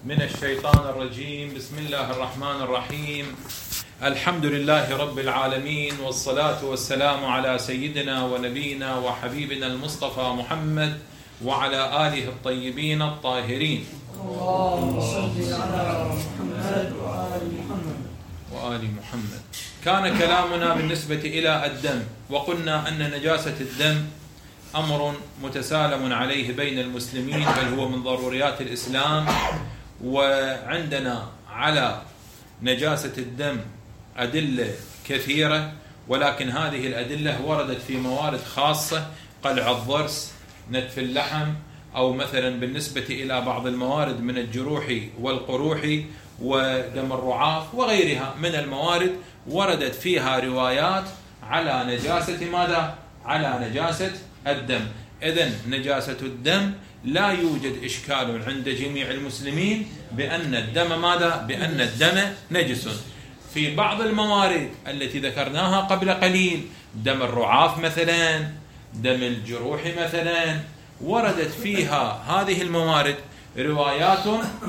من الشيطان الرجيم. بسم الله الرحمن الرحيم. الحمد لله رب العالمين، والصلاة والسلام على سيدنا ونبينا وحبيبنا المصطفى محمد وعلى آله الطيبين الطاهرين. اللهم صل على محمد وآل محمد. كان كلامنا بالنسبة إلى الدم، وقلنا أن نجاسة الدم أمر متسالم عليه بين المسلمين، بل هو من ضروريات الإسلام. وعندنا على نجاسة الدم أدلة كثيرة، ولكن هذه الأدلة وردت في موارد خاصة: قلع الضرس، نتف اللحم، أو مثلا بالنسبة إلى بعض الموارد من الجروح والقروح ودم الرعاف وغيرها من الموارد وردت فيها روايات على نجاسة ماذا؟ على نجاسة الدم. إذن نجاسة الدم لا يوجد إشكال عند جميع المسلمين بأن الدم ماذا؟ بأن الدم نجس. في بعض الموارد التي ذكرناها قبل قليل، دم الرعاف مثلا، دم الجروح مثلا، وردت فيها هذه الموارد روايات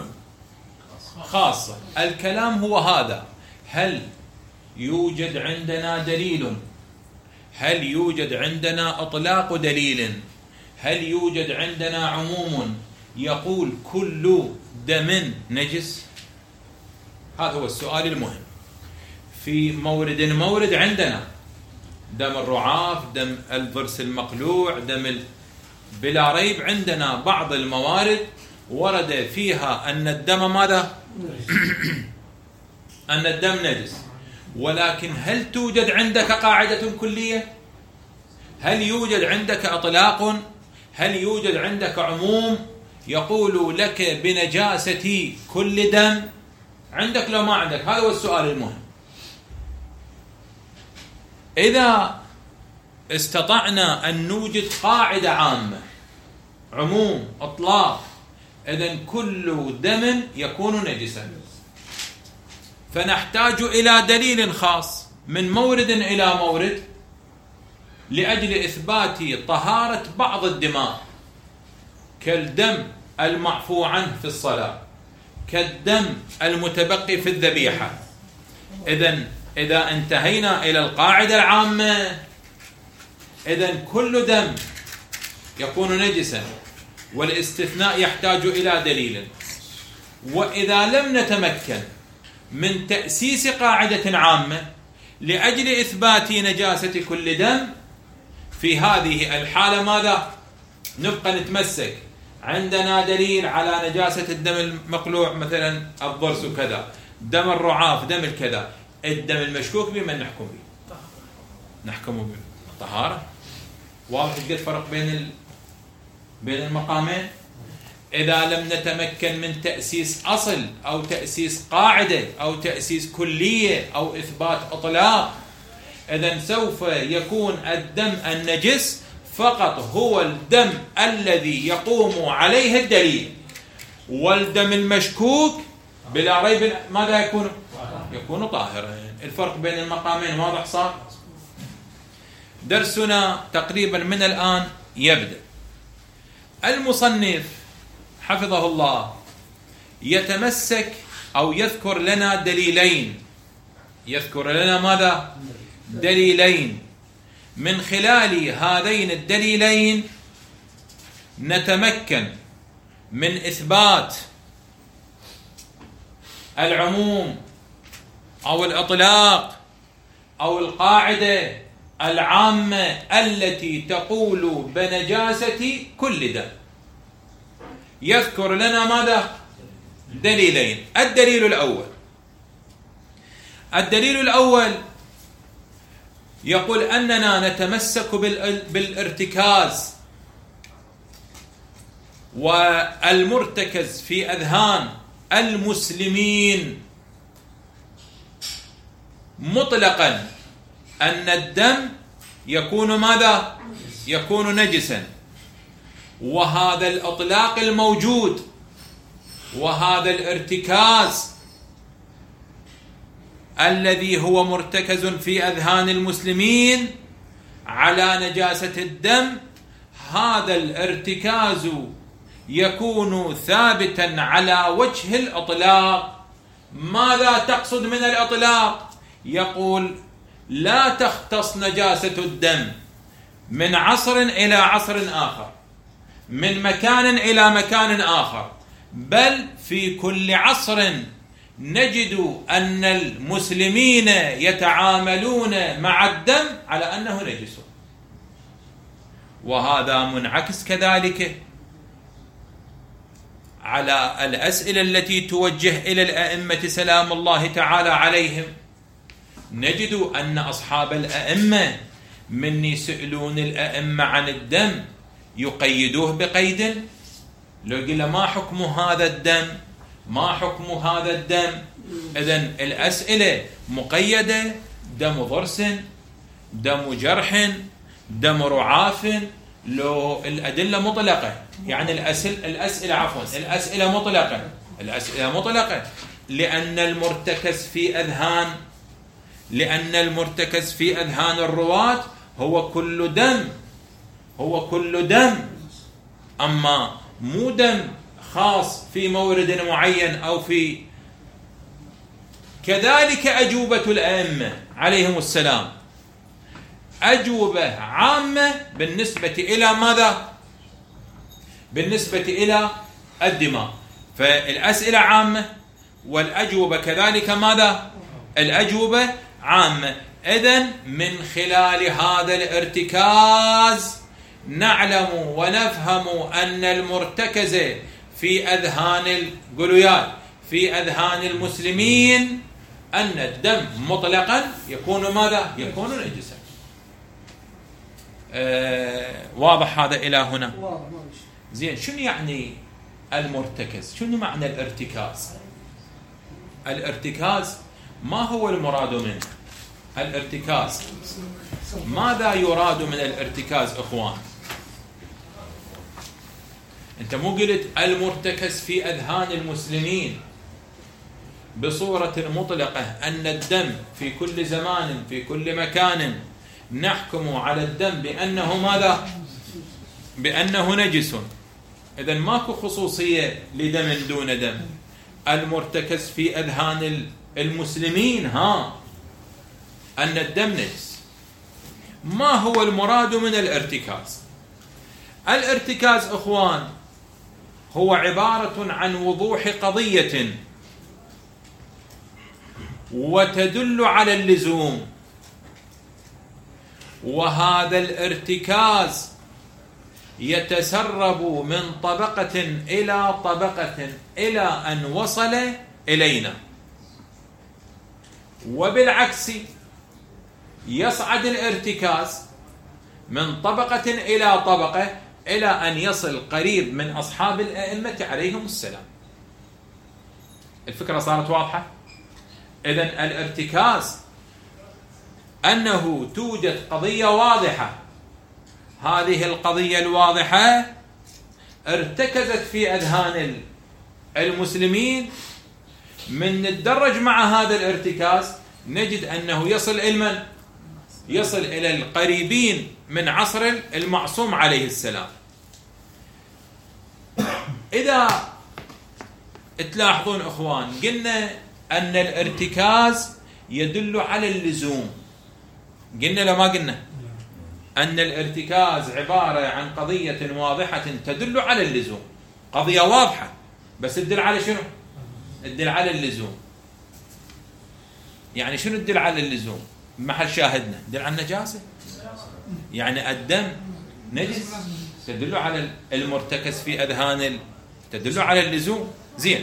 خاصة. الكلام هو هذا: هل يوجد عندنا دليل؟ هل يوجد عندنا إطلاق دليل؟ هل يوجد عندنا عموم يقول كل دم نجس؟ هذا هو السؤال المهم. في مورد عندنا دم الرعاف، دم الضرس المقلوع، بلا ريب عندنا بعض الموارد ورد فيها أن الدم ماذا؟ أن الدم نجس. ولكن هل توجد عندك قاعدة كلية؟ هل يوجد عندك إطلاق؟ هل يوجد عندك عموم يقول لك بنجاسة كل دم؟ عندك لو ما عندك؟ هذا هو السؤال المهم. إذا استطعنا أن نوجد قاعدة عامة، عموم، إطلاق، إذن كل دم يكون نجسا، فنحتاج إلى دليل خاص من مورد إلى مورد لأجل إثبات طهارة بعض الدماء، كالدم المعفو عنه في الصلاة، كالدم المتبقي في الذبيحة. إذا انتهينا إلى القاعدة العامة، إذن كل دم يكون نجسا، والاستثناء يحتاج إلى دليل. وإذا لم نتمكن من تأسيس قاعدة عامة لأجل إثبات نجاسة كل دم، في هذه الحالة ماذا؟ نبقى نتمسك عندنا دليل على نجاسة الدم المقلوع، مثلا الضرس كذا، دم الرعاف، دم الكذا. الدم المشكوك به من نحكم به؟ نحكم بالطهارة. واضح قد فرق بين المقامين. إذا لم نتمكن من تأسيس أصل أو تأسيس قاعدة أو تأسيس كلية أو إثبات إطلاق، إذن سوف يكون الدم النجس فقط هو الدم الذي يقوم عليه الدليل، والدم المشكوك بلا ريب ماذا يكون؟ يكون طاهرا. الفرق بين المقامين واضح صار؟ درسنا تقريبا من الآن يبدأ. المصنف حفظه الله يتمسك أو يذكر لنا دليلين. يذكر لنا ماذا؟ دليلين. من خلال هذين الدليلين نتمكن من إثبات العموم أو الإطلاق أو القاعدة العامة التي تقول بنجاسة كل دم. يذكر لنا ماذا؟ دليلين. الدليل الأول يقول أننا نتمسك بالارتكاز، والمرتكز في أذهان المسلمين مطلقا أن الدم يكون ماذا؟ يكون نجسا. وهذا الإطلاق الموجود وهذا الارتكاز الذي هو مرتكز في أذهان المسلمين على نجاسة الدم، هذا الارتكاز يكون ثابتا على وجه الإطلاق. ماذا تقصد من الإطلاق؟ يقول لا تختص نجاسة الدم من عصر إلى عصر آخر، من مكان إلى مكان آخر، بل في كل عصر نجد أن المسلمين يتعاملون مع الدم على أنه نجس. وهذا منعكس كذلك على الأسئلة التي توجه إلى الأئمة سلام الله تعالى عليهم. نجد أن أصحاب الأئمة من يسألون الأئمة عن الدم يقيدوه بقيد. لو قلنا ما حكم هذا الدم، ما حكم هذا الدم، إذن الأسئلة مقيدة: دم ضرس، دم جرح، دم رعاف. لو الأدلة مطلقة، يعني الأسئلة مطلقة، لأن المرتكز في أذهان الرواة هو كل دم، أما مو دم خاص في مورد معين أو في. كذلك أجوبة الأئمة عليهم السلام أجوبة عامة بالنسبة إلى ماذا؟ بالنسبة إلى الدماء. فالأسئلة عامة والأجوبة كذلك ماذا؟ الأجوبة عامة. إذن من خلال هذا الارتكاز نعلم ونفهم أن المرتكز في أذهان في أذهان المسلمين أن الدم مطلقا يكون ماذا؟ يكون نجسا. واضح هذا إلى هنا؟ زين. شنو يعني المرتكز؟ شنو معنى الارتكاز؟ الارتكاز ما هو المراد منه؟ الارتكاز ماذا يراد من الارتكاز اخوان؟ انت مو قلت المرتكز في اذهان المسلمين بصورة مطلقة ان الدم في كل زمان في كل مكان نحكم على الدم بانه ماذا؟ بانه نجس. اذن ماكو خصوصية لدم دون دم. المرتكز في اذهان المسلمين أن الدم نجس. ما هو المراد من الارتكاز؟ الارتكاز أخوان هو عبارة عن وضوح قضية وتدل على اللزوم، وهذا الارتكاز يتسرب من طبقة إلى طبقة إلى أن وصل إلينا، وبالعكس يصعد الارتكاز من طبقة إلى طبقة إلى أن يصل قريب من أصحاب الأئمة عليهم السلام. الفكرة صارت واضحة؟ إذن الارتكاز أنه توجد قضية واضحة، هذه القضية الواضحة ارتكزت في أذهان المسلمين. من نتدرج مع هذا الارتكاز نجد أنه يصل إلى يصل إلى القريبين من عصر المعصوم عليه السلام. إذا تلاحظون أخوان قلنا أن الارتكاز يدل على اللزوم. قلنا لما قلنا أن الارتكاز عبارة عن قضية واضحة تدل على اللزوم، قضية واضحة بس تدل على شنو؟ تدل على اللزوم. يعني شنو تدل على اللزوم؟ محل شاهدنا تدل على النجاسة، يعني الدم نجس، تدل على المرتكز في أذهان تدل على اللزوم. زين،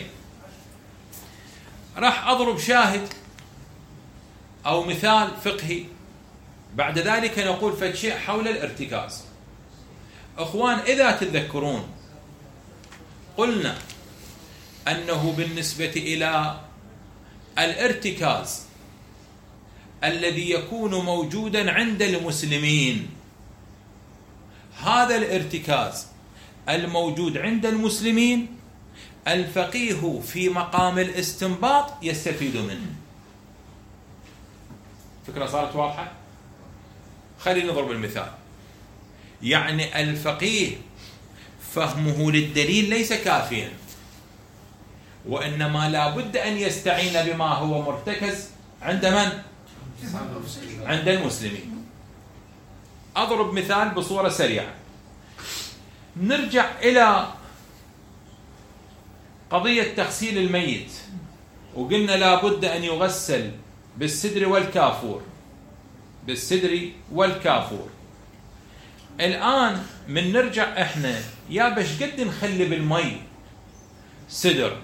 راح أضرب شاهد أو مثال فقهي، بعد ذلك نقول فشيء حول الارتكاز. أخوان إذا تذكرون قلنا أنه بالنسبة إلى الارتكاز الذي يكون موجودا عند المسلمين، هذا الارتكاز الموجود عند المسلمين الفقيه في مقام الاستنباط يستفيد منه. فكرة صارت واضحة؟ خلينا نضرب المثال. يعني الفقيه فهمه للدليل ليس كافيا، وإنما لا بد أن يستعين بما هو مرتكز عند من؟ عند المسلمين. أضرب مثال بصورة سريعة. نرجع إلى قضية تغسيل الميت، وقلنا لا بد أن يغسل بالسدر والكافور، بالسدر والكافور. الآن من نرجع إحنا يا بش قد نخلي بالمي سدر،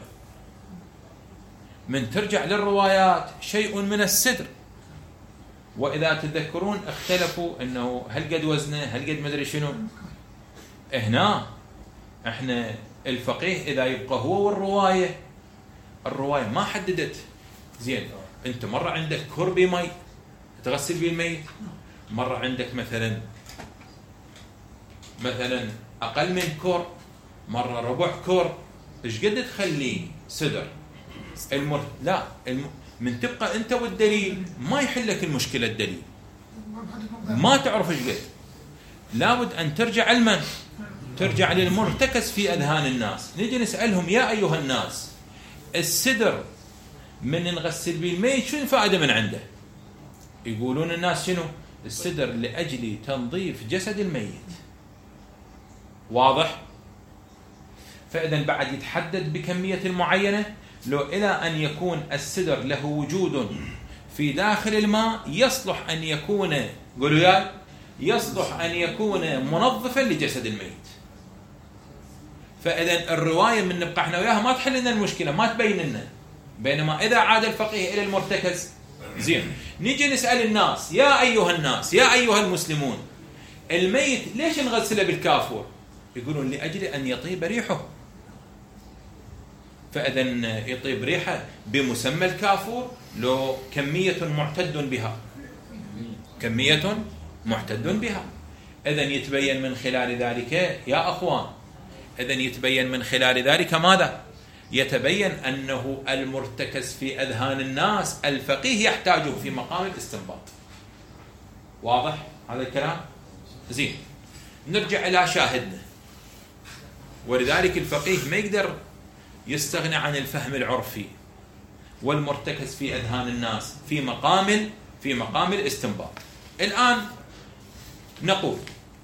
من ترجع للروايات شيء من السدر. وإذا تذكرون اختلفوا أنه هل قد وزنه، هل قد مدري شنو. هنا احنا الفقيه إذا يبقى هو والرواية، الرواية ما حددت. زين، انت مرة عندك كربي مي تغسل به الميت، مرة عندك مثلا أقل من كور، مرة ربع كور. ايش قد تخليه سدر؟ من تبقى انت والدليل ما يحلك المشكلة. الدليل ما تعرف ايش قد. لابد ان ترجع لمن؟ ترجع للمرتكز في اذهان الناس. نجي نسألهم يا ايها الناس، السدر من نغسل به الميت شو الفائدة من عنده؟ يقولون الناس شنو؟ السدر لأجل تنظيف جسد الميت. واضح؟ فإذا بعد يتحدد بكمية معينة، لو إلى أن يكون السدر له وجود في داخل الماء يصلح أن يكون، قولوا يا، يصلح أن يكون منظفا لجسد الميت. فإذا الرواية من نبقى احنا وياها ما تحل لنا المشكلة، ما تبين لنا. بينما إذا عاد الفقيه إلى المرتكز، زين، نيجي نسأل الناس يا أيها الناس، يا أيها المسلمون، الميت ليش نغسله بالكافور؟ يقولون لأجل أن يطيب ريحه. فإذا يطيب ريحه بمسمى الكافور لو كمية معتد بها، كمية معتد بها. إذن يتبين من خلال ذلك يا أخوان، إذن يتبين من خلال ذلك ماذا؟ يتبين أنه المرتكز في أذهان الناس الفقيه يحتاجه في مقام الاستنباط. واضح هذا الكلام؟ زين، نرجع إلى شاهدنا. ولذلك الفقيه ما يقدر يستغني عن الفهم العرفي والمرتكز في أذهان الناس في مقام الاستنباط. الآن نقول،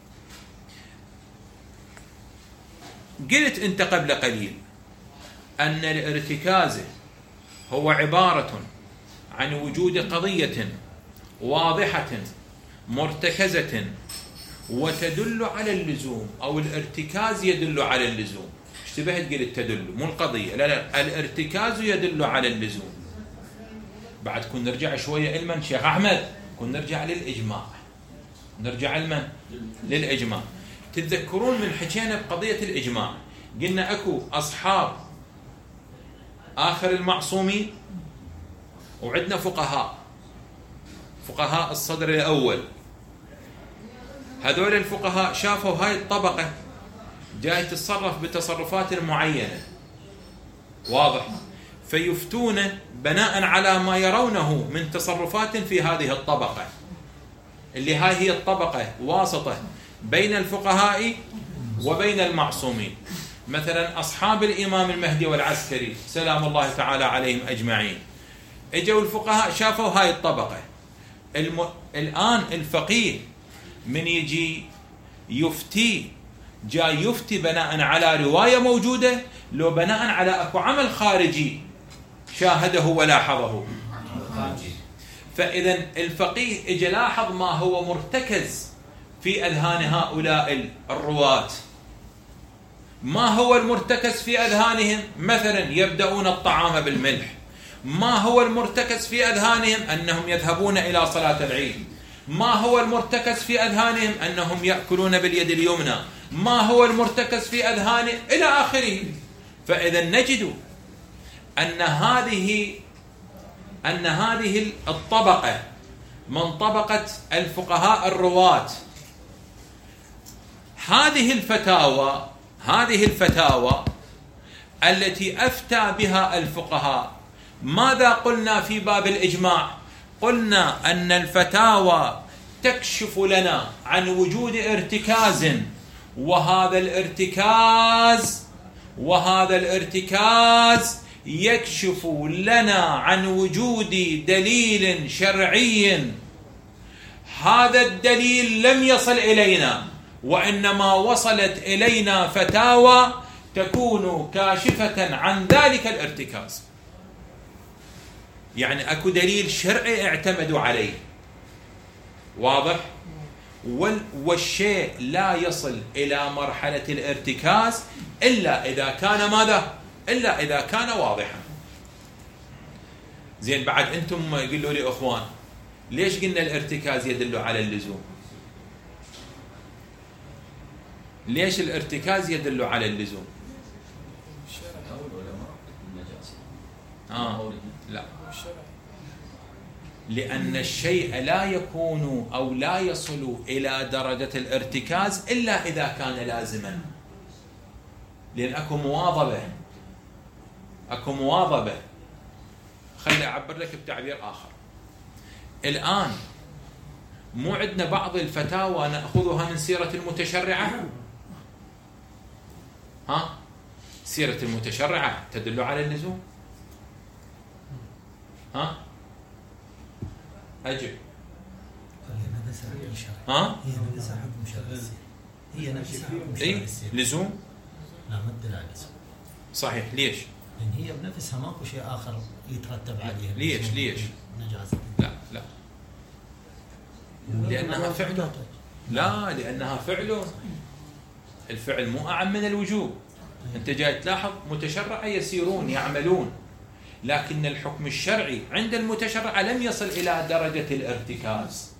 قلت أنت قبل قليل أن الارتكاز هو عبارة عن وجود قضية واضحة مرتكزة وتدل على اللزوم، أو الارتكاز يدل على اللزوم. اشتبهت قلت تدل، مو القضية، لا، الارتكاز يدل على اللزوم. بعد كن نرجع شوية علما شيخ أحمد، كن نرجع للإجماع. نرجع علما للإجماع. تتذكرون من حكينا بقضية الإجماع قلنا أكو أصحاب آخر المعصومين، وعندنا فقهاء الصدر الأول. هذول الفقهاء شافوا هاي الطبقة جاي تتصرف بتصرفات معينة، واضح، فيفتون بناء على ما يرونه من تصرفات في هذه الطبقة، اللي هاي هي الطبقة واسطة بين الفقهاء وبين المعصومين. مثلا أصحاب الإمام المهدي والعسكري سلام الله تعالى عليهم أجمعين، اجوا الفقهاء شافوا هاي الطبقة. الآن الفقيه من يجي يفتي، جاي يفتي بناء على رواية موجودة، لو بناء على أكو عمل خارجي شاهده ولاحظه. فإذا الفقيه اجى لاحظ ما هو مرتكز في أذهان هؤلاء الرواة. ما هو المرتكز في أذهانهم؟ مثلا يبدأون الطعام بالملح. ما هو المرتكز في أذهانهم؟ أنهم يذهبون إلى صلاة العيد. ما هو المرتكز في أذهانهم؟ أنهم يأكلون باليد اليمنى. ما هو المرتكز في أذهانهم؟ إلى آخره. فإذا نجد أن هذه الطبقة من طبقة الفقهاء الرواة، هذه الفتاوى التي أفتى بها الفقهاء، ماذا قلنا في باب الإجماع؟ قلنا أن الفتاوى تكشف لنا عن وجود ارتكاز وهذا الارتكاز يكشف لنا عن وجود دليل شرعي. هذا الدليل لم يصل إلينا، وإنما وصلت إلينا فتاوى تكون كاشفة عن ذلك الارتكاز. يعني أكو دليل شرعي اعتمدوا عليه، واضح؟ والشيء لا يصل إلى مرحلة الارتكاز إلا إذا كان ماذا؟ إلا إذا كان واضحا. زين، بعد أنتم يقولوا لي أخوان ليش قلنا الارتكاز يدل على اللزوم؟ ليش الارتكاز يدل على اللزوم؟ لا، لأن الشيء لا يكون أو لا يصل إلى درجة الارتكاز إلا إذا كان لازما، لأن أكو مواظبة. خلي أعبر لك بتعبير آخر. الآن مو عندنا بعض الفتاوى نأخذها من سيرة المتشرعة؟ سيرة المتشرعة تدل على اللزوم؟ أجب. هي نفسها لزوم؟ لا، ما تدل على اللزوم. صحيح. ليش؟ لأن هي بنفسها ماكو شيء آخر يترتب عليها. ليش؟ نجاسة. لا، لأنها فعل. لا، لأنها فعل. الفعل مو أعم من الوجوب. أنت جاي تلاحظ متشرع يسيرون يعملون، لكن الحكم الشرعي عند المتشرع لم يصل إلى درجة الارتكاز.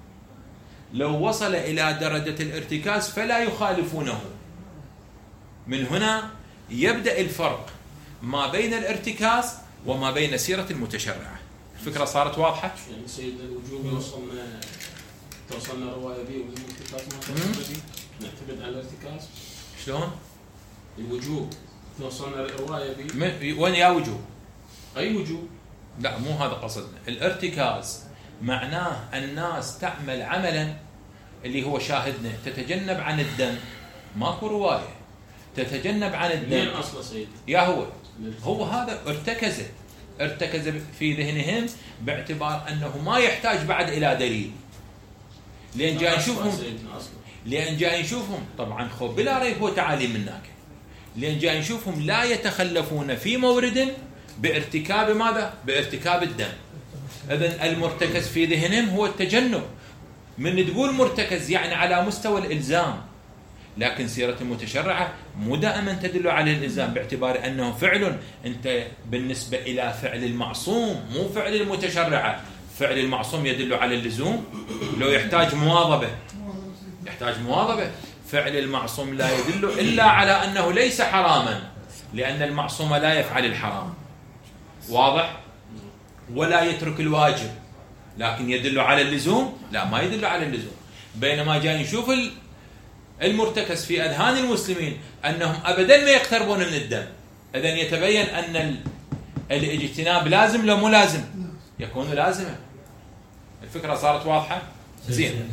لو وصل إلى درجة الارتكاز فلا يخالفونه. من هنا يبدأ الفرق ما بين الارتكاز وما بين سيرة المتشرعة. الفكرة صارت واضحة؟ يعني سيد الوجوب توصلنا رواية بي والارتكاز ما نعتمد على الارتكاز. شلون؟ الوجوب توصلنا رواية بي وين يا وجوب؟ أي وجوب؟ لا، مو هذا قصدنا. الارتكاز معناه الناس تعمل عملا اللي هو شاهدنا، تتجنب عن الدم. ماكو رواية تتجنب عن الدم. مين أصله سيدي؟ يا هو هذا ارتكز في ذهنهم باعتبار أنه ما يحتاج بعد إلى دليل. لأن جاي نشوفهم طبعا بلا ريب هو تعاليم منك. لأن جاي نشوفهم لا يتخلفون في مورد بارتكاب ماذا؟ بارتكاب الدم. إذن المرتكز في ذهنهم هو التجنب. من تقول مرتكز يعني على مستوى الإلزام، لكن سيرة المتشرعة مو دائما تدل على الإلزام باعتبار أنه فعل. أنت بالنسبة إلى فعل المعصوم مو فعل المتشرعة. فعل المعصوم يدل على اللزوم لو يحتاج مواظبة. فعل المعصوم لا يدل إلا على أنه ليس حراما، لأن المعصوم لا يفعل الحرام، واضح؟ ولا يترك الواجب، لكن يدل على اللزوم؟ لا، ما يدل على اللزوم. بينما جاي نشوف المرتكز في أذهان المسلمين أنهم أبدا ما يقتربون من الدم. إذن يتبين أن الاجتناب لازم لو مو لازم؟ يكون لازما. الفكرة صارت واضحة؟ زين.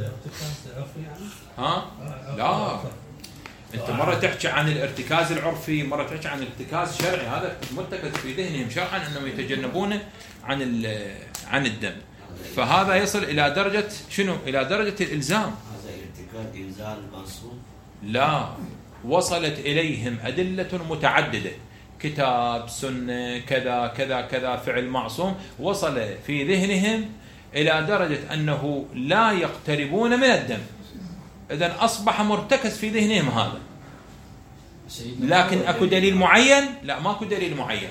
لا، أنت مرة تحكي عن الارتكاز العرفي، مرة تحكي عن الارتكاز الشرعي. هذا مرتكز في ذهنهم شرعا أنهم يتجنبون عن الدم. فهذا يصل إلى درجة شنو؟ إلى درجة الإلزام. هذا ارتكاب إنزال المنصوب؟ لا، وصلت إليهم أدلة متعددة، كتاب، سنة، كذا كذا كذا، فعل معصوم. وصل في ذهنهم إلى درجة أنه لا يقتربون من الدم. إذن أصبح مرتكز في ذهنهم هذا. لكن أكو دليل معين؟ لا، ماكو دليل معين.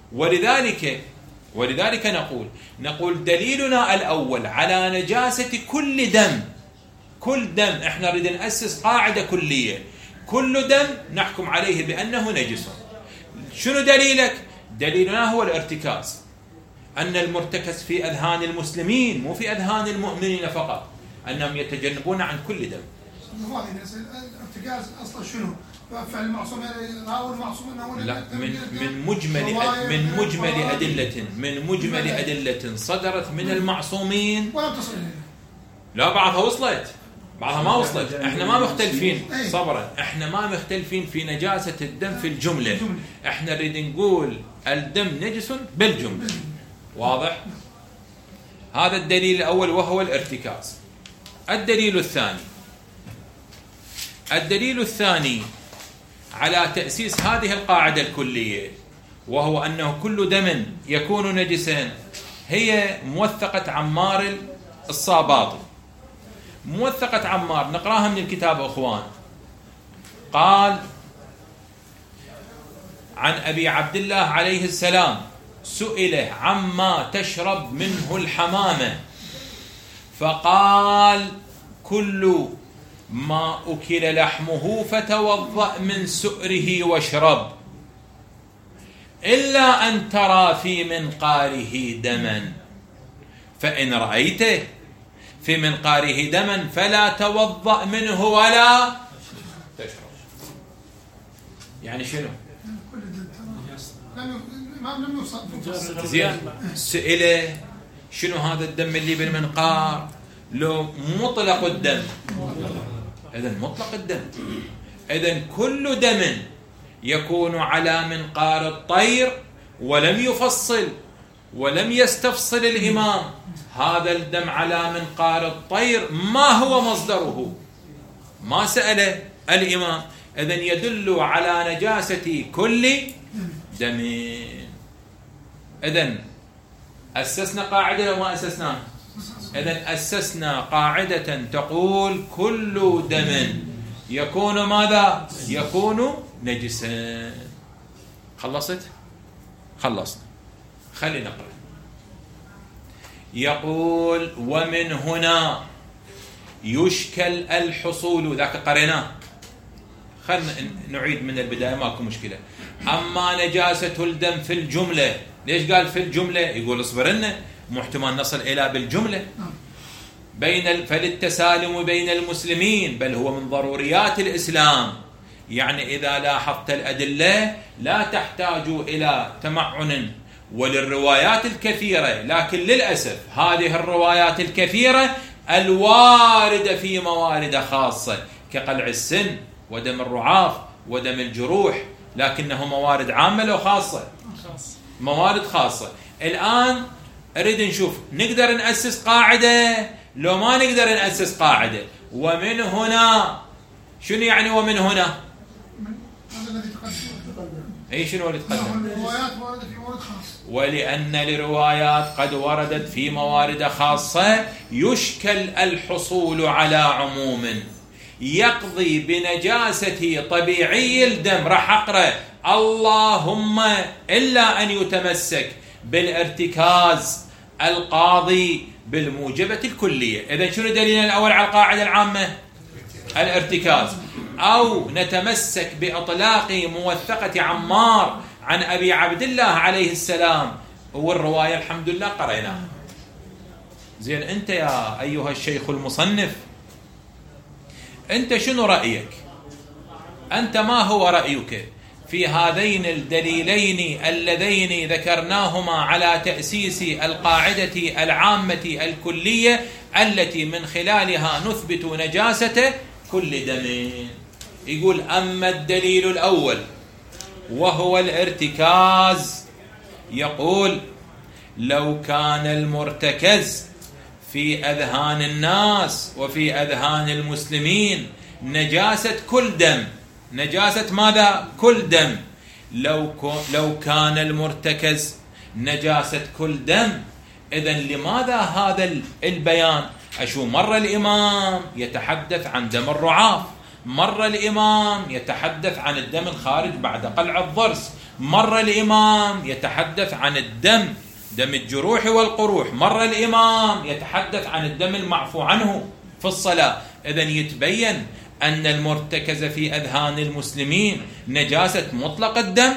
ولذلك نقول دليلنا الأول على نجاسة كل دم. كل دم احنا نريد نأسس قاعدة كلية، كل دم نحكم عليه بأنه نجس. شنو دليلك؟ دليلنا هو الارتكاز، أن المرتكز في أذهان المسلمين مو في أذهان المؤمنين فقط، أنهم يتجنبون عن كل دم. الارتكاز أصلا شنو؟ فعل المعصوم أو المعصوم؟ لا، من مجمل أدلة صدرت من المعصومين. ولم تصل إلينا. لا، بعضها وصلت. بعضها ما وصلت. احنا ما مختلفين صبرا، احنا ما مختلفين في نجاسة الدم في الجملة، احنا نريد نقول الدم نجس بالجملة. واضح؟ هذا الدليل الأول وهو الارتكاز. الدليل الثاني على تأسيس هذه القاعدة الكلية، وهو أنه كل دم يكون نجسا، هي موثقة عمار الصاباطي. موثقة عمار نقراها من الكتاب أخوان. قال عن أبي عبد الله عليه السلام: سئل عما تشرب منه الحمامة فقال: كل ما أكل لحمه فتوضأ من سؤره واشرب، إلا أن ترى في منقاره دما، فإن رأيته في منقاره دما فلا توضأ منه ولا تشرب. يعني شنو؟ لم يوصل. زين، سئله شنو هذا الدم اللي بالمنقار؟ لو مطلق الدم. إذن مطلق الدم، إذن كل دم يكون على منقار الطير ولم يفصل ولم يستفصل الإمام هذا الدم على منقار الطير ما هو مصدره، ما سأله الإمام، إذن يدل على نجاسة كل دم. إذن أسسنا قاعدة وما أسسناها؟ إذن أسسنا قاعدة تقول كل دم يكون ماذا؟ يكون نجسا. خلصت؟ خلصنا. خلينا نقرأ. يقول: ومن هنا يشكل الحصول. ذاك قريناه، خلنا نعيد من البداية ماكو مشكلة. أما نجاسة الدم في الجملة، ليش قال في الجملة؟ يقول اصبر لنا، محتمل نصل إلى بالجملة. فللتسالم بين المسلمين، بل هو من ضروريات الإسلام. يعني إذا لاحظت الأدلة لا تحتاج إلى تمعن، وللروايات الكثيرة، لكن للأسف هذه الروايات الكثيرة الواردة في موارد خاصة كقلع السن ودم الرعاف ودم الجروح، لكنه موارد عامة لو خاصة؟ موارد خاصة. الآن أريد نشوف نقدر نأسس قاعدة لو ما نقدر نأسس قاعدة. ومن هنا، شنو يعني ومن هنا؟ هذا الذي تقدم. أي شنو اللي تقدم؟ الروايات وردت في موارد خاصة، ولأن الروايات قد وردت في موارد خاصة يشكل الحصول على عموم يقضي بنجاسة طبيعي الدم. راح أقرأ: اللهم إلا أن يتمسك بالارتكاز القاضي بالموجبة الكلية. إذن شنو دليلنا الأول على القاعدة العامة؟ الارتكاز. أو نتمسك بإطلاق موثقة عمار عن أبي عبد الله عليه السلام، والرواية الحمد لله قرأناها. زين، أنت يا أيها الشيخ المصنف، أنت شنو رأيك؟ أنت ما هو رأيك في هذين الدليلين اللذين ذكرناهما على تأسيس القاعدة العامة الكلية التي من خلالها نثبت نجاسة كل دم؟ يقول: أما الدليل الأول وهو الارتكاز، يقول: لو كان المرتكز في أذهان الناس وفي أذهان المسلمين نجاسة كل دم. نجاسة ماذا؟ كل دم. لو كان المرتكز نجاسة كل دم، إذن لماذا هذا البيان؟ أشو مرة الإمام يتحدث عن دم الرعاف، مرة الإمام يتحدث عن الدم الخارج بعد قلع الضرس، مرة الإمام يتحدث عن الدم دم الجروح والقروح، مرة الإمام يتحدث عن الدم المعفو عنه في الصلاة. إذن يتبين أن المرتكز في أذهان المسلمين نجاسة مطلق الدم.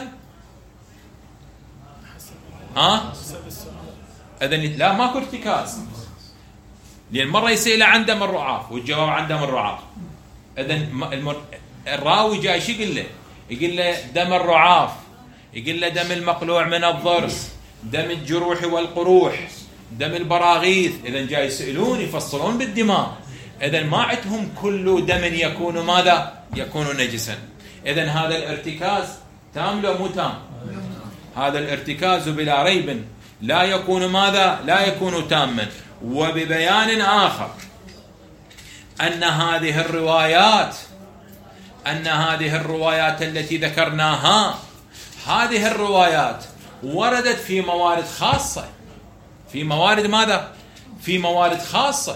إذن لا، ماكو ارتكاز، لأن مرة يسأل عن دم الرعاف والجواب عن دم الرعاف. إذن الراوي جاي شو يقول له؟ يقول له دم الرعاف، يقول له دم المقلوع من الضرس، دم الجروح والقروح، دم البراغيث. إذن جاي يسألون يفصلون بالدماء. إذن ما عندهم كل دم يكون ماذا؟ يكون نجسا. إذن هذا الارتكاز تام لو مو تام؟ هذا الارتكاز بلا ريب لا يكون ماذا؟ لا يكون تاما. وببيان آخر أن هذه الروايات التي ذكرناها، هذه الروايات وردت في موارد خاصة، في موارد ماذا؟ في موارد خاصة.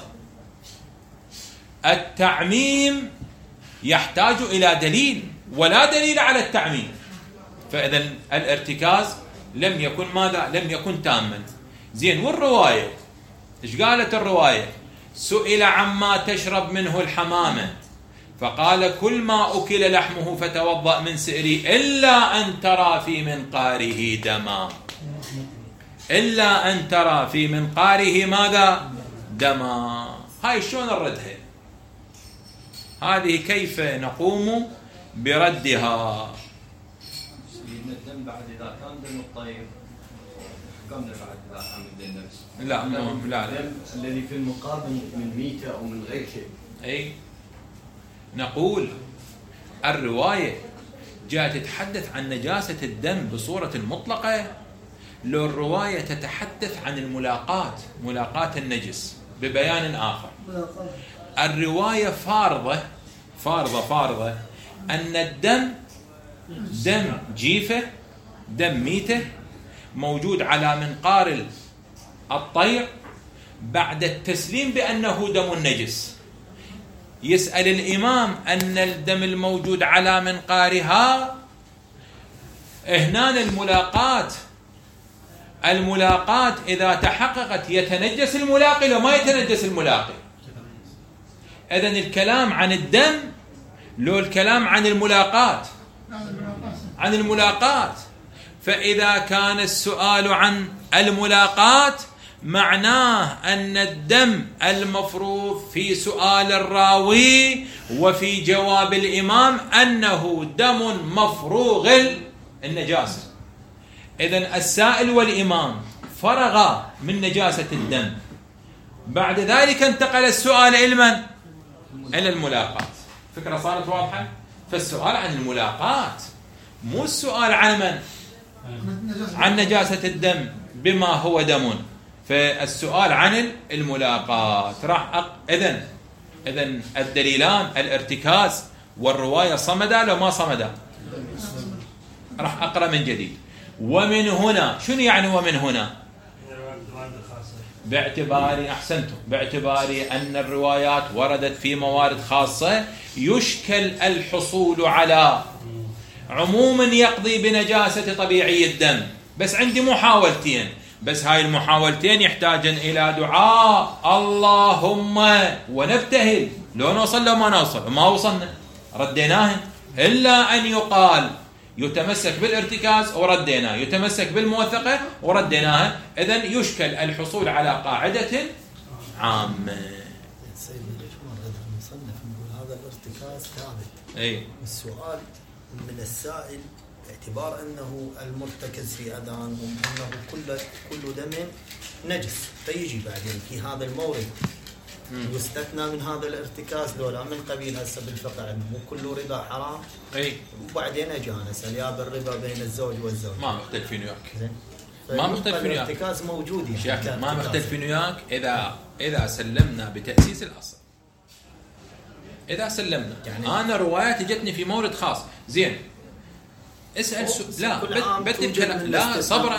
التعميم يحتاج إلى دليل، ولا دليل على التعميم. فإذا الارتكاز لم يكن ماذا؟ لم يكن تاما. زين، والرواية إيش قالت الرواية؟ سئل عما تشرب منه الحمامة فقال كل ما أكل لحمه فتوضأ من سئري إلا أن ترى في منقاره دما. إلا أن ترى في منقاره ماذا؟ دما. هاي شلون نردها؟ هذه كيف نقوم بردها؟ سيدنا الدم بعد إذا كان دم الطيب حكمنا بعد إذا كان من دم النفس. لا الدم الذي في المقابل من ميتة أو من غير شيء. أي نقول الرواية جاءت تتحدث عن نجاسة الدم بصورة مطلقة، لو الرواية تتحدث عن ملاقاة النجس ببيان آخر. الرواية فارضة أن الدم دم جيفة، دم ميتة، موجود على منقار الطير بعد التسليم بأنه دم نجس. يسأل الإمام أن الدم الموجود على منقارها هنا الملاقاة إذا تحققت يتنجس الملاقي لو ما يتنجس الملاقي. إذن الكلام عن الدم لو الكلام عن الملاقاة. فإذا كان السؤال عن الملاقاة معناه أن الدم المفروض في سؤال الراوي وفي جواب الإمام أنه دم مفروغ النجاسة. إذن السائل والإمام فرغا من نجاسة الدم، بعد ذلك انتقل السؤال إلى الملاقاة. فكرة صارت واضحة؟ فالسؤال عن الملاقاة مو السؤال عن من؟ عن نجاسة الدم بما هو دم. فالسؤال عن الملاقاة إذن الدليلان الارتكاز والرواية صمدا لو ما صمدا؟ راح أقرأ من جديد. ومن هنا، شنو يعني ومن هنا؟ باعتبار أن الروايات وردت في موارد خاصة يشكل الحصول على عموم يقضي بنجاسة طبيعي الدم. بس عندي محاولتين، بس هاي المحاولتين يحتاجن إلى دعاء اللهم ونبتهل. لو نوصل لو ما نوصل، ما وصلنا رديناه، إلا أن يقال يتمسك بالارتكاز ورديناه، يتمسك بالموثقة ورديناها. إذن يشكل الحصول على قاعدة عامة. سيدنا ليش ما نرد المصنف نقول هذا الارتكاز ثابت؟ أي السؤال من السائل باعتبار أنه المرتكز في أذانهم أنه كل دم نجس، فيجي بعدين في هذا المورد واستثنى من هذا الارتكاز لولا من قبيل هسه بالفقه انه كل ربا حرام. اي وبعدين اجانا يا بالربا بين الزوج والزوج ما مختلفين وياك، ما مختلفين وياك، الارتكاز موجود يعني ما مختلفين وياك. اذا سلمنا بتاسيس الاصل، اذا سلمنا يعني انا روايات جتني في مورد خاص زين اسال لا بدل كلام، لا صبرا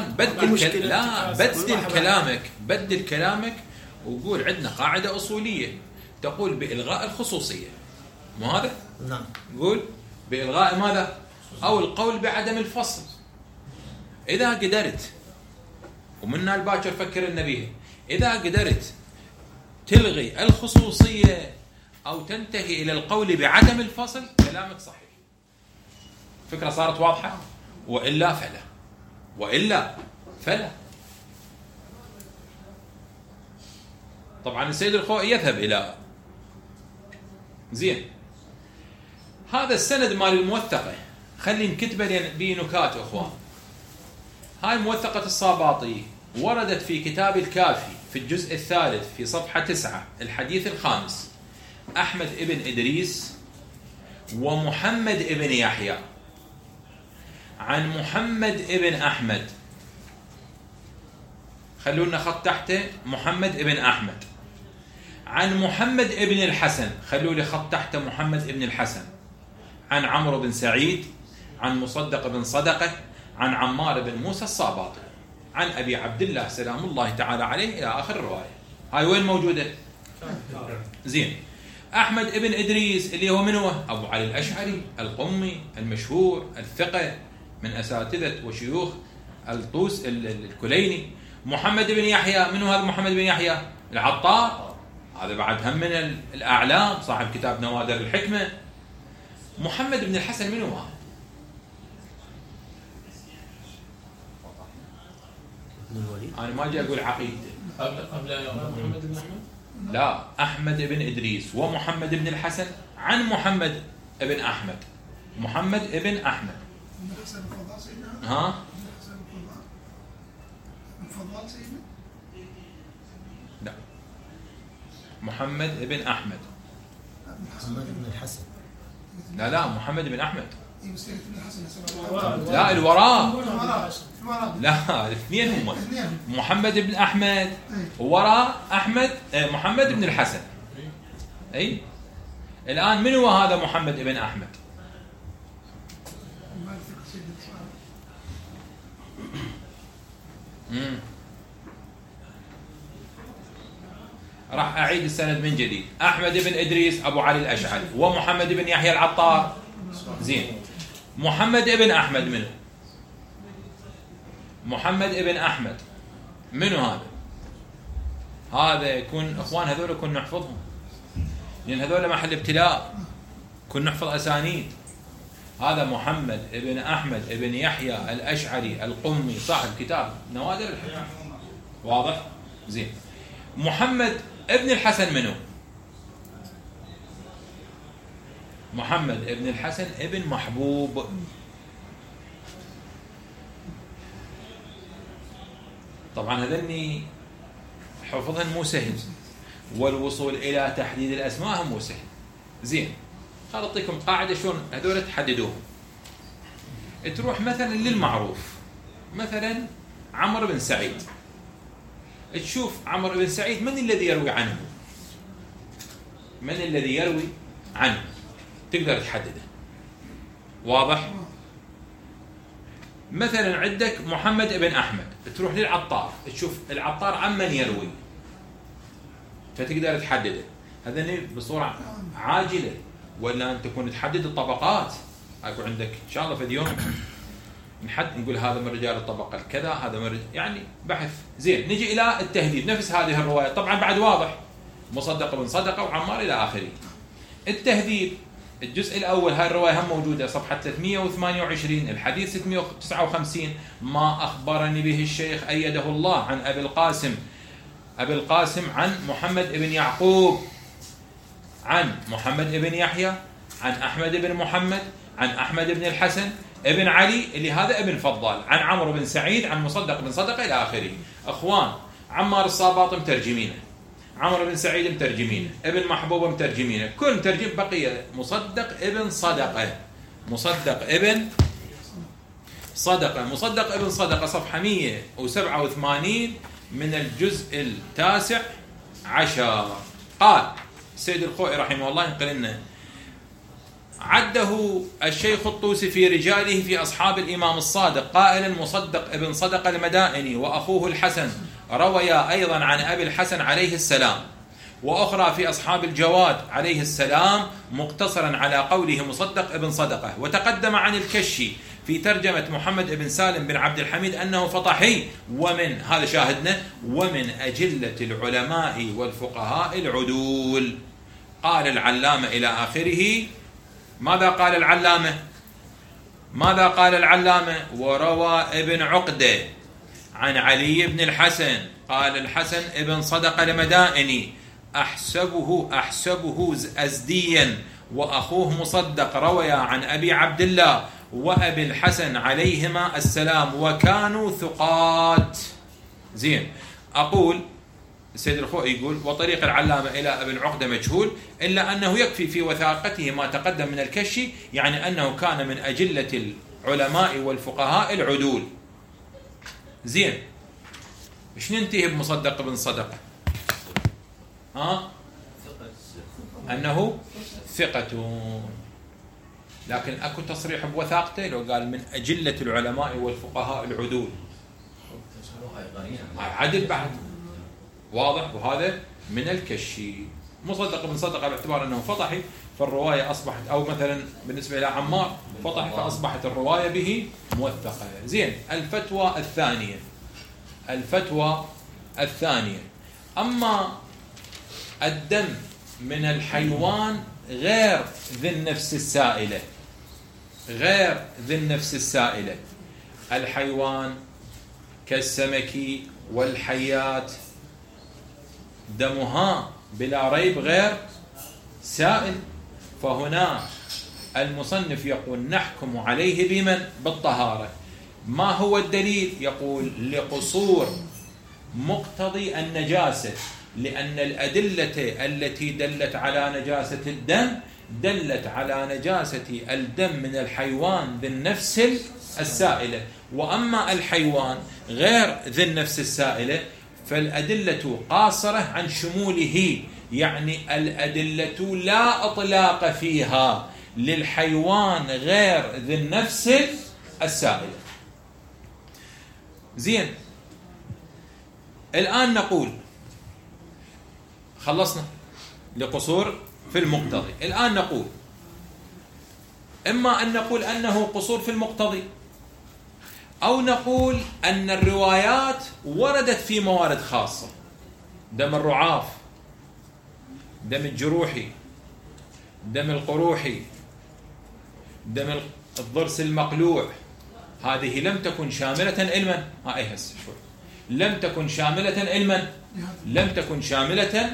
بدل كلامك وقول عندنا قاعدة أصولية تقول بإلغاء الخصوصية، مو هذا؟ نعم. قول بإلغاء ماذا؟ أو القول بعدم الفصل. إذا قدرت ومنا الباكر فكر النبي، إذا قدرت تلغي الخصوصية أو تنتهي إلى القول بعدم الفصل كلامك صحيح. فكرة صارت واضحة؟ وإلا فلا. طبعا السيد الخوئي يذهب إلى زين هذا السند مال الموثقة، خلي نكتبه بنكات أخوان. هاي موثقة الصاباطي وردت في كتاب الكافي في الجزء الثالث في صفحة 9 الحديث الخامس أحمد ابن إدريس ومحمد ابن يحيى عن محمد ابن أحمد، خلونا خط تحته محمد ابن أحمد، عن محمد ابن الحسن، خلوا لي خط تحته محمد ابن الحسن، عن عمرو بن سعيد، عن مصدق بن صدقة، عن عمار بن موسى الصاباطي، عن أبي عبد الله سلام الله تعالى عليه إلى آخر الرواية. هاي وين موجودة؟ زين. أحمد ابن إدريس اللي هو من هو؟ أبو علي الأشعري القمي المشهور الثقة من أساتذة وشيوخ الطوس الكليني. محمد بن يحيى، من هو هذا محمد بن يحيى؟ العطار، هذا بعد هم من الأعلام، صاحب كتاب نوادر الحكمة. محمد بن الحسن من هو؟ أنا ما أجي أقول عقيدة. قبل محمد بن أحمد؟ لا، أحمد بن إدريس ومحمد بن الحسن عن محمد بن أحمد. محمد بن أحمد. ها؟ لا، محمد بن أحمد. محمد بن الحسن. لا محمد بن أحمد. لا الوراء. لا الاثنين هم محمد بن أحمد وراء أحمد محمد بن الحسن. أي الآن من هو هذا محمد بن أحمد؟ راح أعيد السند من جديد. أحمد بن إدريس أبو علي الأشعري ومحمد بن يحيى العطار. زين. محمد بن أحمد منه؟ محمد بن أحمد منو هذا؟ هذا يكون أخوان هذول كن نحفظهم، لأن هذول محل ابتلاء، كن نحفظ أسانيد. هذا محمد بن أحمد بن يحيى الأشعري القمي صاحب كتاب نوادر الحكمة. واضح؟ زين. محمد ابن الحسن منه؟ محمد ابن الحسن ابن محبوب. طبعا هذني حفظهن مو سهل، والوصول إلى تحديد الأسماء هم مو سهل. زين، خل أعطيكم قاعدة شلون هذول تحددوهم. تروح مثلا للمعروف، مثلا عمرو بن سعيد، تشوف عمرو بن سعيد من الذي يروي عنه؟ من الذي يروي عنه؟ تقدر تحدده. واضح؟ مثلا عندك محمد بن أحمد، تروح للعطار تشوف العطار عن من يروي، فتقدر تحدده. هذا بصورة عاجلة، ولا أنت تكون تحدد الطبقات. أكو عندك إن شاء الله في اليوم نقول هذا من رجال الطبقة كذا، هذا من يعني بحث. زين، نجي إلى التهذيب، نفس هذه الرواية طبعا بعد واضح، مصدق بن صدقة وعمار إلى آخره. التهذيب الجزء الأول، هاي الرواية هم موجودة صفحة 328 الحديث 659. ما أخبرني به الشيخ أيده الله عن أبي القاسم عن محمد بن يعقوب، عن محمد بن يحيى، عن أحمد بن محمد، عن أحمد بن الحسن ابن علي اللي هذا ابن فضال، عن عمرو بن سعيد، عن مصدق بن صدقة إلى آخره. أخوان، عمار الصاباطي مترجمينه، عمرو بن سعيد مترجمينه، ابن محبوب مترجمينه، كل مترجم. بقية مصدق ابن صدقة، مصدق ابن صدقة صفحة 187 من الجزء التاسع عشر. قال السيد الخوئي رحمه الله ينقل لنا: عده الشيخ الطوسي في رجاله في أصحاب الإمام الصادق قائلا: مصدق ابن صدقة المدائني وأخوه الحسن رويا أيضا عن أبي الحسن عليه السلام، وأخرى في أصحاب الجواد عليه السلام مقتصرا على قوله مصدق ابن صدقة. وتقدم عن الكشي في ترجمة محمد بن سالم بن عبد الحميد أنه فطحي، ومن هذا شاهدنا، ومن أجلة العلماء والفقهاء العدول. قال العلامة إلى آخره. ماذا قال العلامة؟ وروى ابن عقدة عن علي بن الحسن قال الحسن ابن صدقة المدائني أحسبه أزديا، وأخوه مصدق روي عن أبي عبد الله وأبي الحسن عليهما السلام وكانوا ثقات. زين، أقول السيد الخوئي يقول وطريق العلامة إلى ابن عقدة مجهول، إلا أنه يكفي في وثاقته ما تقدم من الكشي، يعني أنه كان من أجلة العلماء والفقهاء العدول. زين، ايش ننتهي بمصدق بن صدقة؟ أنه ثقة، لكن أكو تصريح بوثاقته لو قال من أجلة العلماء والفقهاء العدول، عدل بعد، واضح. وهذا من الكشي. مصدق بن صدقة باعتبار أنه فطحي فالرواية أصبحت، أو مثلا بالنسبة إلى عمار فطحي فأصبحت الرواية به موثقة. زين، الفتوى الثانية، أما الدم من الحيوان غير ذي النفس السائلة، الحيوان كالسمك والحيات دمها بلا ريب غير سائل، فهنا المصنف يقول نحكم عليه بمن؟ بالطهارة. ما هو الدليل؟ يقول لقصور مقتضي النجاسة، لأن الأدلة التي دلت على نجاسة الدم دلت على نجاسة الدم من الحيوان ذي النفس السائلة، وأما الحيوان غير ذي النفس السائلة فالأدلة قاصرة عن شموله، يعني الأدلة لا إطلاق فيها للحيوان غير ذي النفس السائلة. زين، الآن نقول خلصنا لقصور في المقتضي. الآن نقول إما أن نقول أنه قصور في المقتضي، أو نقول أن الروايات وردت في موارد خاصة، دم الرعاف، دم الجروحي، دم القروحي، دم الضرس المقلوع، هذه لم تكن شاملة علما. لم تكن شاملة علما، لم تكن شاملة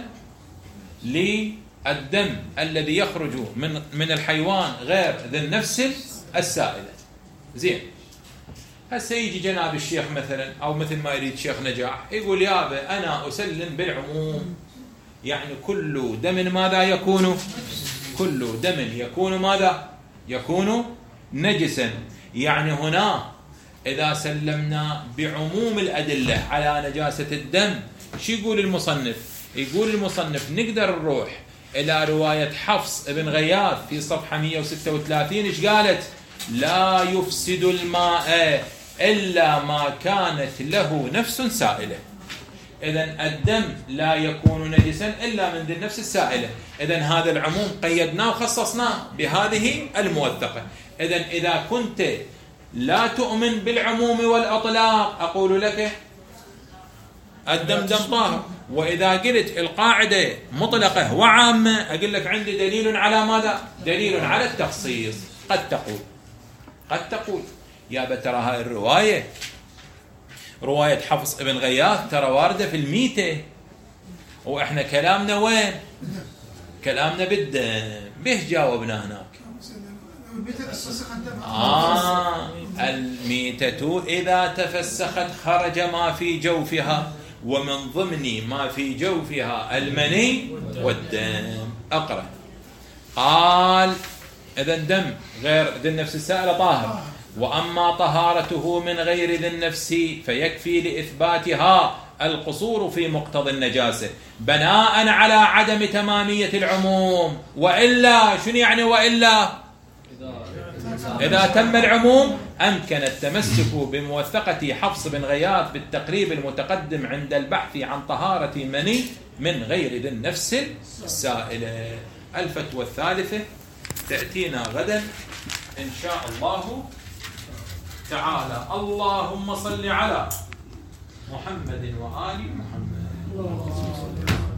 للدم الذي يخرج من الحيوان غير ذي النفس السائلة. زين، هسه يجي جناب الشيخ مثلا، أو مثل ما يريد شيخ نجاح يقول يابا أنا أسلم بالعموم، يعني كل دم ماذا يكون؟ كل دم يكون ماذا؟ يكون نجسا. يعني هنا إذا سلمنا بعموم الأدلة على نجاسة الدم، شو يقول المصنف؟ يقول المصنف نقدر نروح إلى رواية حفص بن غياث في صفحة 136. إيش قالت؟ لا يفسد الماء إلا ما كانت له نفس سائلة. إذن الدم لا يكون نجسا إلا من ذي النفس السائلة. إذن هذا العموم قيدناه وخصصناه بهذه الموثقة. إذن إذا كنت لا تؤمن بالعموم والأطلاق أقول لك الدم دم طاهر، وإذا قلت القاعدة مطلقة وعامة أقول لك عندي دليل على ماذا؟ دليل على التخصيص. قد تقول يا ترى هاي الرواية رواية حفص ابن غياث ترى واردة في الميتة، وإحنا كلامنا وين؟ كلامنا بالدم. به جاوبنا هناك الميتة إذا تفسخت خرج ما في جوفها، ومن ضمن ما في جوفها المني والدم. أقرأ. قال إذن دم غير ذي النفس السائلة طاهر، وأما طهارته من غير ذي النفس فيكفي لإثباتها القصور في مقتضى النجاسة بناء على عدم تمامية العموم. وإلا شنو يعني وإلا؟ إذا تم العموم أمكن التمسك بموثقة حفص بن غياث بالتقريب المتقدم عند البحث عن طهارة مني من غير ذي النفس السائلة. الفتوى الثالثة تأتينا غدا إن شاء الله تعالى. اللهم صل على محمد وآل محمد.